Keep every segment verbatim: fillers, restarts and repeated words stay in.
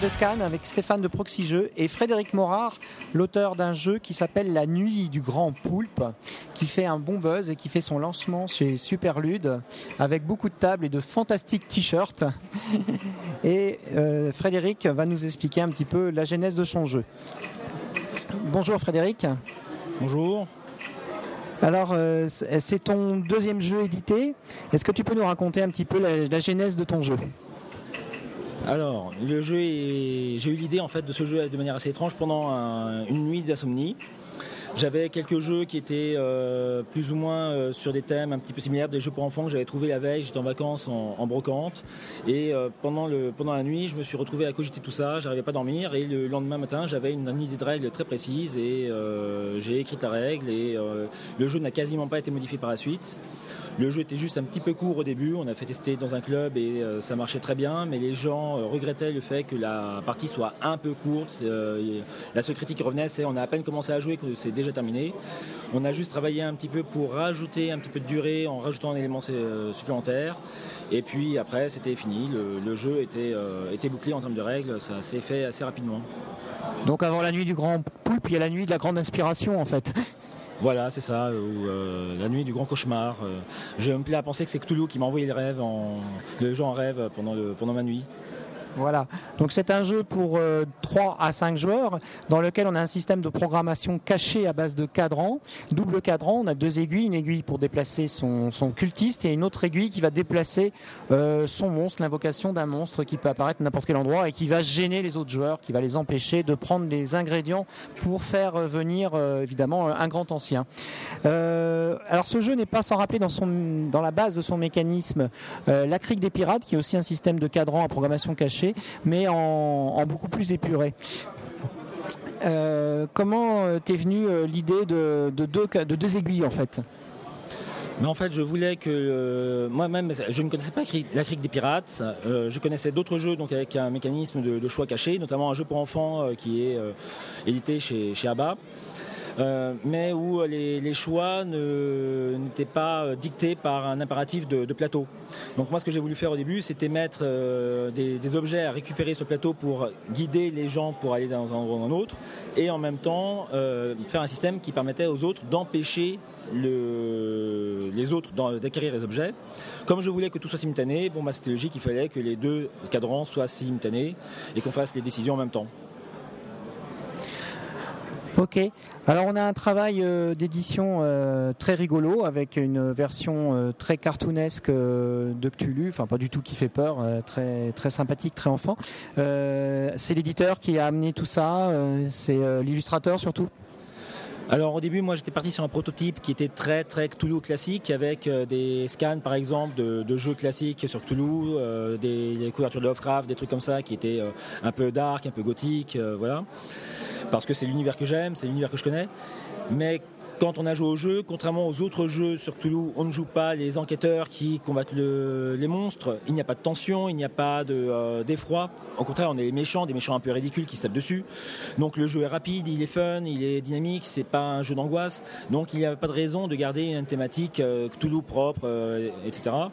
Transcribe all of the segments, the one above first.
de Cannes avec Stéphane de Proxy Jeux et Frédéric Morard, l'auteur d'un jeu qui s'appelle La Nuit du Grand Poulpe, qui fait un bon buzz et qui fait son lancement chez Superlude avec beaucoup de tables et de fantastiques t-shirts. Et euh, Frédéric va nous expliquer un petit peu la genèse de son jeu. Bonjour Frédéric. Bonjour. Alors, euh, c'est ton deuxième jeu édité. Est-ce que tu peux nous raconter un petit peu la, la genèse de ton jeu ? Alors, le jeu est... j'ai eu l'idée en fait de ce jeu de manière assez étrange pendant un... une nuit d'insomnie. J'avais quelques jeux qui étaient euh, plus ou moins euh, sur des thèmes un petit peu similaires, des jeux pour enfants que j'avais trouvés la veille, j'étais en vacances en, en brocante. Et euh, pendant, le, pendant la nuit, je me suis retrouvé à cogiter tout ça, j'arrivais pas à dormir. Et le lendemain matin, j'avais une, une idée de règle très précise et euh, j'ai écrit la règle. Et euh, le jeu n'a quasiment pas été modifié par la suite. Le jeu était juste un petit peu court au début, on a fait tester dans un club et euh, ça marchait très bien, mais les gens euh, regrettaient le fait que la partie soit un peu courte. Euh, la seule critique qui revenait, c'est on a à peine commencé à jouer que c'est déjà terminé. On a juste travaillé un petit peu pour rajouter un petit peu de durée en rajoutant un élément euh, supplémentaire. Et puis après, c'était fini, le, le jeu était, euh, était bouclé en termes de règles, ça s'est fait assez rapidement. Donc avant la nuit du grand poulpe, il y a la nuit de la grande inspiration en fait. Voilà, c'est ça, ou euh, la nuit du grand cauchemar. Euh, je me plais à penser que c'est Cthulhu qui m'a envoyé le rêve, en, le jeu en rêve pendant, le, pendant ma nuit. Voilà, donc c'est un jeu pour euh, trois à cinq joueurs dans lequel on a un système de programmation caché à base de cadrans, double cadran, on a deux aiguilles, une aiguille pour déplacer son, son cultiste et une autre aiguille qui va déplacer euh, son monstre, l'invocation d'un monstre qui peut apparaître à n'importe quel endroit et qui va gêner les autres joueurs, qui va les empêcher de prendre les ingrédients pour faire venir euh, évidemment un grand ancien. Euh, alors ce jeu n'est pas sans rappeler dans, son, dans la base de son mécanisme euh, la Crique des Pirates qui est aussi un système de cadran à programmation cachée mais en, en beaucoup plus épuré. Euh, comment t'es venue euh, l'idée de, de, deux, de deux aiguilles en fait ? Mais en fait, je voulais que euh, moi-même, je ne connaissais pas la Crique des Pirates. Euh, je connaissais d'autres jeux, donc avec un mécanisme de, de choix caché, notamment un jeu pour enfants euh, qui est euh, édité chez, chez A B A. Euh, mais où les, les choix ne, n'étaient pas dictés par un impératif de, de plateau. Donc moi ce que j'ai voulu faire au début c'était mettre euh, des, des objets à récupérer sur le plateau pour guider les gens pour aller dans un endroit ou dans un autre et en même temps euh, faire un système qui permettait aux autres d'empêcher le, les autres d'acquérir les objets. Comme je voulais que tout soit simultané, bon, bah, c'était logique, il fallait que les deux cadrans soient simultanés et qu'on fasse les décisions en même temps. Ok, alors on a un travail euh, d'édition euh, très rigolo avec une version euh, très cartoonesque euh, de Cthulhu, enfin pas du tout qui fait peur, euh, très, très sympathique, très enfant. Euh, c'est l'éditeur qui a amené tout ça, euh, c'est euh, l'illustrateur surtout ? Alors au début, moi j'étais parti sur un prototype qui était très très Cthulhu classique avec euh, des scans par exemple de, de jeux classiques sur Cthulhu, euh, des, des couvertures de Lovecraft, des trucs comme ça qui étaient euh, un peu dark, un peu gothique, euh, voilà. Parce que c'est l'univers que j'aime, c'est l'univers que je connais. Mais quand on a joué au jeu, contrairement aux autres jeux sur Cthulhu, on ne joue pas les enquêteurs qui combattent le, les monstres. Il n'y a pas de tension, il n'y a pas de, euh, d'effroi. Au contraire, on est les méchants, des méchants un peu ridicules qui se tapent dessus. Donc le jeu est rapide, il est fun, il est dynamique, c'est pas un jeu d'angoisse. Donc il n'y a pas de raison de garder une thématique euh, Cthulhu propre, euh, et cetera.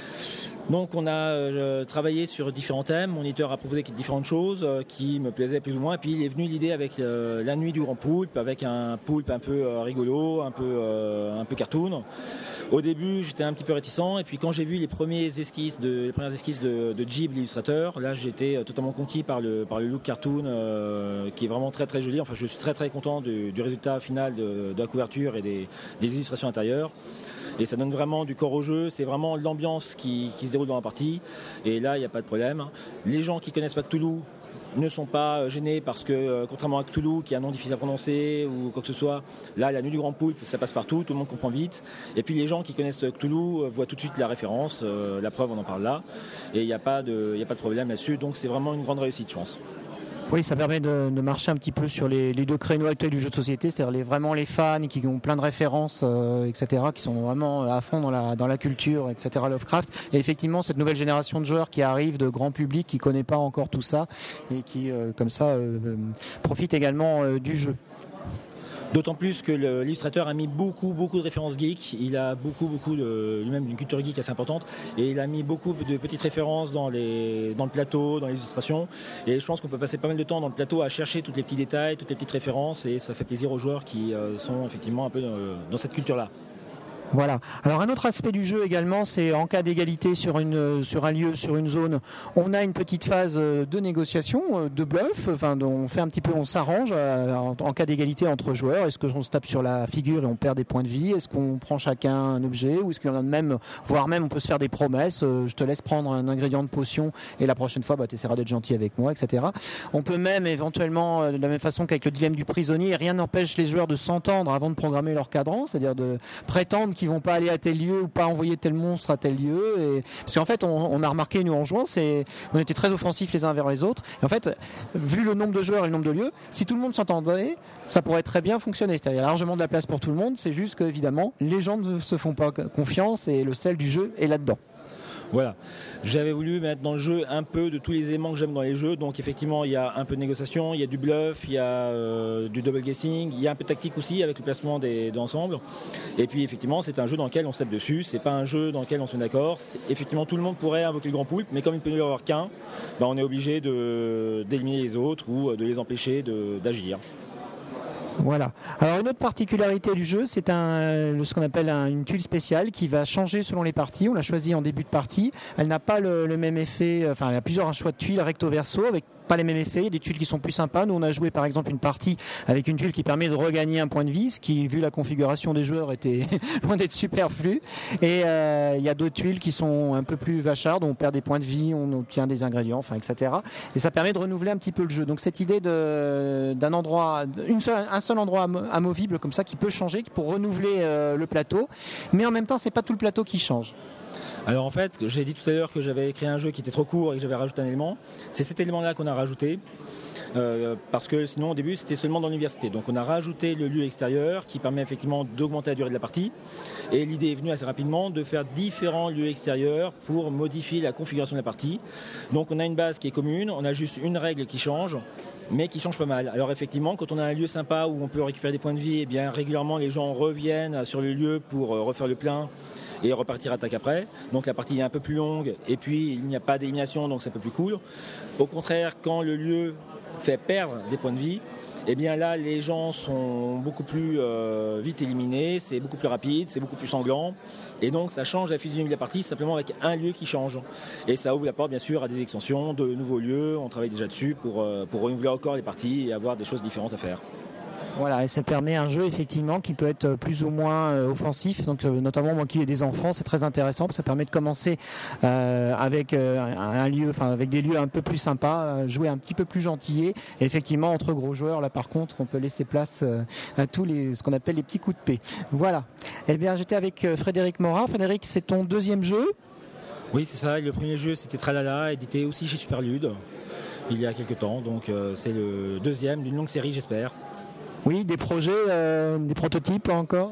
Donc on a euh, travaillé sur différents thèmes, mon éditeur a proposé différentes choses euh, qui me plaisaient plus ou moins, et puis il est venu l'idée avec euh, la nuit du grand poulpe, avec un poulpe un peu euh, rigolo, un peu, euh, un peu cartoon. Au début j'étais un petit peu réticent, et puis quand j'ai vu les, premiers esquisses de, les premières esquisses de, de Jib, l'illustrateur, là j'étais totalement conquis par le, par le look cartoon euh, qui est vraiment très très joli. Enfin je suis très très content du, du résultat final de, de la couverture et des, des illustrations intérieures. Et ça donne vraiment du corps au jeu, c'est vraiment l'ambiance qui, qui se déroule dans la partie. Et là, il n'y a pas de problème. Les gens qui connaissent pas Cthulhu ne sont pas gênés parce que, euh, contrairement à Cthulhu, qui a un nom difficile à prononcer ou quoi que ce soit, là, la nuit du grand poulpe, ça passe partout, tout le monde comprend vite. Et puis les gens qui connaissent Cthulhu voient tout de suite la référence, euh, la preuve, on en parle là. Et il n'y a pas de, il n'y a pas de problème là-dessus. Donc c'est vraiment une grande réussite, je pense. Oui, ça permet de, de marcher un petit peu sur les, les deux créneaux actuels du jeu de société, c'est-à-dire les, vraiment les fans qui ont plein de références, euh, et cetera, qui sont vraiment à fond dans la, dans la culture, et cetera, Lovecraft. Et effectivement, cette nouvelle génération de joueurs qui arrive, de grand public, qui ne connaît pas encore tout ça, et qui, euh, comme ça, euh, profite également euh, du jeu. D'autant plus que le, l'illustrateur a mis beaucoup, beaucoup de références geeks. Il a beaucoup, beaucoup de, lui-même une culture geek assez importante. Et il a mis beaucoup de petites références dans, les, dans le plateau, dans les illustrations. Et je pense qu'on peut passer pas mal de temps dans le plateau à chercher tous les petits détails, toutes les petites références. Et ça fait plaisir aux joueurs qui euh, sont effectivement un peu dans, dans cette culture-là. Voilà. Alors un autre aspect du jeu également, c'est en cas d'égalité sur, une, sur un lieu, sur une zone, on a une petite phase de négociation, de bluff. Enfin, on fait un petit peu, on s'arrange en, en cas d'égalité entre joueurs. Est-ce qu'on se tape sur la figure et on perd des points de vie? Est-ce qu'on prend chacun un objet? Ou est-ce qu'il y en a même, voire même, on peut se faire des promesses. Je te laisse prendre un ingrédient de potion et la prochaine fois, bah, tu essaieras d'être gentil avec moi, et cetera. On peut même éventuellement, de la même façon qu'avec le dilemme du prisonnier, rien n'empêche les joueurs de s'entendre avant de programmer leur cadran, c'est-à-dire de prétendre qu'ils vont pas aller à tel lieu ou pas envoyer tel monstre à tel lieu. Et... parce qu'en fait, on, on a remarqué, nous, en jouant, c'est... on était très offensifs les uns vers les autres. Et en fait, vu le nombre de joueurs et le nombre de lieux, si tout le monde s'entendait, ça pourrait très bien fonctionner. C'est-à-dire, il y a largement de la place pour tout le monde. C'est juste qu'évidemment, les gens ne se font pas confiance et le sel du jeu est là-dedans. Voilà, j'avais voulu mettre dans le jeu un peu de tous les éléments que j'aime dans les jeux. Donc effectivement, il y a un peu de négociation, il y a du bluff, il y a euh, du double guessing, il y a un peu de tactique aussi avec le placement des, de l'ensemble. Et puis effectivement, c'est un jeu dans lequel on se tape dessus, c'est pas un jeu dans lequel on se met d'accord. C'est, effectivement, tout le monde pourrait invoquer le grand poulpe, mais comme il ne peut y avoir qu'un, bah, on est obligé de, d'éliminer les autres ou de les empêcher de, d'agir. Voilà. Alors une autre particularité du jeu, c'est un, ce qu'on appelle un, une tuile spéciale qui va changer selon les parties. On l'a choisie en début de partie. Elle n'a pas le, le même effet. Enfin, elle a plusieurs choix de tuiles recto verso avec pas les mêmes effets, il y a des tuiles qui sont plus sympas. Nous on a joué par exemple une partie avec une tuile qui permet de regagner un point de vie, ce qui vu la configuration des joueurs était loin d'être superflu. Et euh, il y a d'autres tuiles qui sont un peu plus vachardes, on perd des points de vie, on obtient des ingrédients, enfin et cetera. Et ça permet de renouveler un petit peu le jeu. Donc cette idée de, d'un endroit, une seule, un seul endroit amovible comme ça qui peut changer pour renouveler euh, le plateau, mais en même temps c'est pas tout le plateau qui change. Alors en fait, j'ai dit tout à l'heure que j'avais créé un jeu qui était trop court et que j'avais rajouté un élément. C'est cet élément-là qu'on a rajouté, euh, parce que sinon au début c'était seulement dans l'université. Donc on a rajouté le lieu extérieur qui permet effectivement d'augmenter la durée de la partie. Et l'idée est venue assez rapidement de faire différents lieux extérieurs pour modifier la configuration de la partie. Donc on a une base qui est commune, on a juste une règle qui change, mais qui change pas mal. Alors effectivement, quand on a un lieu sympa où on peut récupérer des points de vie, eh bien régulièrement les gens reviennent sur le lieu pour refaire le plein et repartir attaque après. Donc la partie est un peu plus longue et puis il n'y a pas d'élimination, donc c'est un peu plus cool. Au contraire, quand le lieu fait perdre des points de vie, eh bien là les gens sont beaucoup plus euh, vite éliminés, c'est beaucoup plus rapide, c'est beaucoup plus sanglant et donc ça change la physionomie de la partie simplement avec un lieu qui change. Et ça ouvre la porte bien sûr à des extensions, de nouveaux lieux, on travaille déjà dessus pour, euh, pour renouveler encore les parties et avoir des choses différentes à faire. Voilà, et ça permet un jeu effectivement qui peut être plus ou moins euh, offensif, donc euh, notamment moi qui ai des enfants, c'est très intéressant, parce que ça permet de commencer euh, avec euh, un, un lieu, enfin avec des lieux un peu plus sympas, euh, jouer un petit peu plus gentillé, et effectivement entre gros joueurs là par contre on peut laisser place euh, à tous les ce qu'on appelle les petits coups de paix. Voilà. Eh bien j'étais avec euh, Frédéric Morin. Frédéric, c'est ton deuxième jeu? Oui c'est ça, le premier jeu c'était Tralala, édité aussi chez Superlude il y a quelques temps, donc euh, c'est le deuxième d'une longue série j'espère. Oui, des projets, euh, des prototypes encore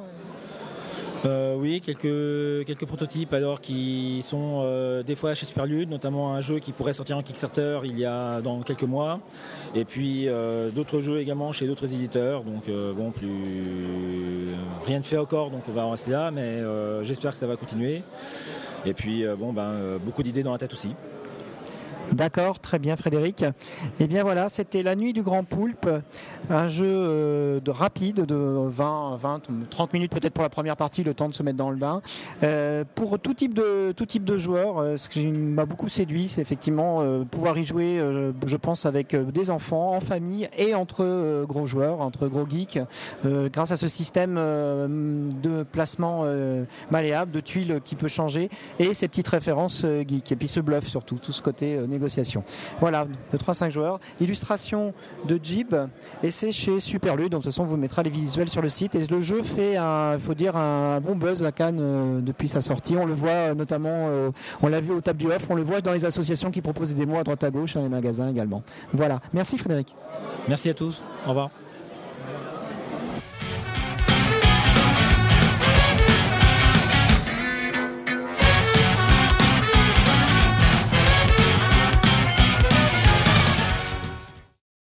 euh, Oui, quelques, quelques prototypes alors qui sont euh, des fois chez Superlude, notamment un jeu qui pourrait sortir en Kickstarter il y a dans quelques mois, et puis euh, d'autres jeux également chez d'autres éditeurs, donc euh, bon, plus rien de fait encore, donc on va en rester là, mais euh, j'espère que ça va continuer, et puis euh, bon, ben, euh, beaucoup d'idées dans la tête aussi. D'accord, très bien Frédéric. Et bien voilà, c'était La Nuit du Grand Poulpe, un jeu euh, de rapide de vingt, vingt, trente minutes peut-être pour la première partie, le temps de se mettre dans le bain. Euh, pour tout type de tout type de joueurs, euh, ce qui m'a beaucoup séduit, c'est effectivement euh, pouvoir y jouer, euh, je pense, avec euh, des enfants, en famille et entre euh, gros joueurs, entre gros geeks, euh, grâce à ce système euh, de placement euh, malléable, de tuiles qui peut changer, et ces petites références euh, geeks, et puis ce bluff surtout, tout ce côté euh, négociation. Voilà, de trois à cinq joueurs. Illustration de Jib, et c'est chez Superlude. Donc de toute façon, on vous mettra les visuels sur le site. Et le jeu fait, il faut dire, un bon buzz à Cannes euh, depuis sa sortie. On le voit euh, notamment, euh, on l'a vu au Table du Off, on le voit dans les associations qui proposent des démos à droite à gauche, dans les magasins également. Voilà. Merci Frédéric. Merci à tous. Au revoir.